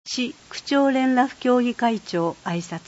市区長連絡協議会長挨拶。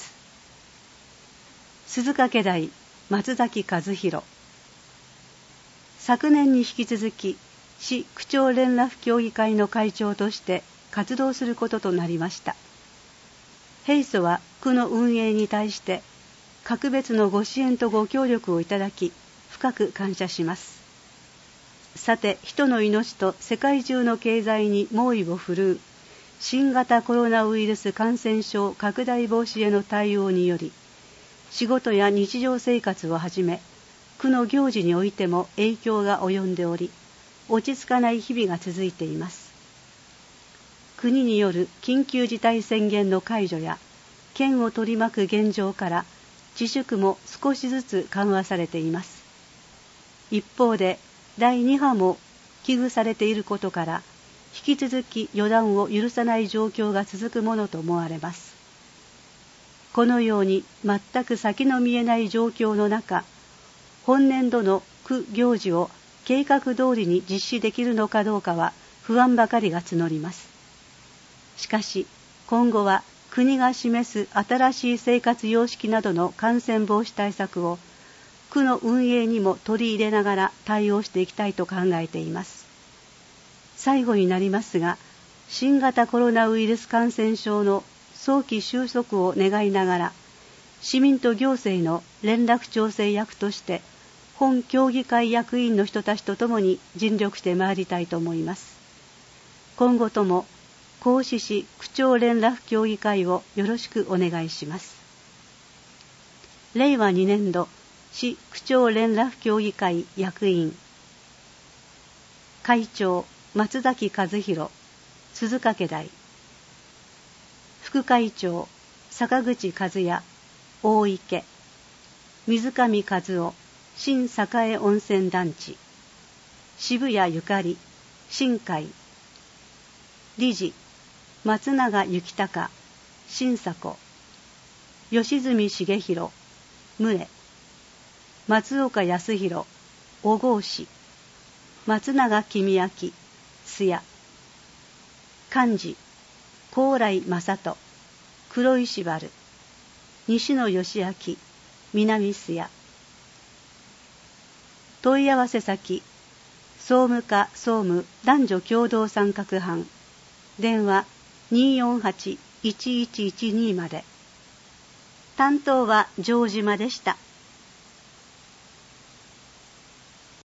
鈴掛台松崎和弘。昨年に引き続き市区長連絡協議会の会長として活動することとなりました。平素は区の運営に対して格別のご支援とご協力をいただき深く感謝します。さて、人の命と世界中の経済に猛威を振るう新型コロナウイルス感染症拡大防止への対応により、仕事や日常生活をはじめ、区の行事においても影響が及んでおり、落ち着かない日々が続いています。国による緊急事態宣言の解除や、県を取り巻く現状から自粛も少しずつ緩和されています。一方で、第2波も危惧されていることから、引き続き予断を許さない状況が続くものと思われます。このように全く先の見えない状況の中、本年度の区行事を計画通りに実施できるのかどうかは不安ばかりが募ります。しかし、今後は国が示す新しい生活様式などの感染防止対策を区の運営にも取り入れながら対応していきたいと考えています。最後になりますが、新型コロナウイルス感染症の早期収束を願いながら、市民と行政の連絡調整役として、本協議会役員の人たちと共に尽力してまいりたいと思います。今後とも、甲子市区長連絡協議会をよろしくお願いします。令和2年度市区長連絡協議会役員会長松崎和弘、鈴掛台。副会長坂口和也、大池。水上和夫、新栄温泉団地。渋谷ゆかり、新会。理事松永幸隆、新迫。吉住重弘、牟礼。松岡康弘、小郷市。松永公明、津屋。幹事高麗正人、黒石原。西野義明、南津屋。問い合わせ先総務課総務男女共同参画班、電話 248-1112 まで。担当は城島でした。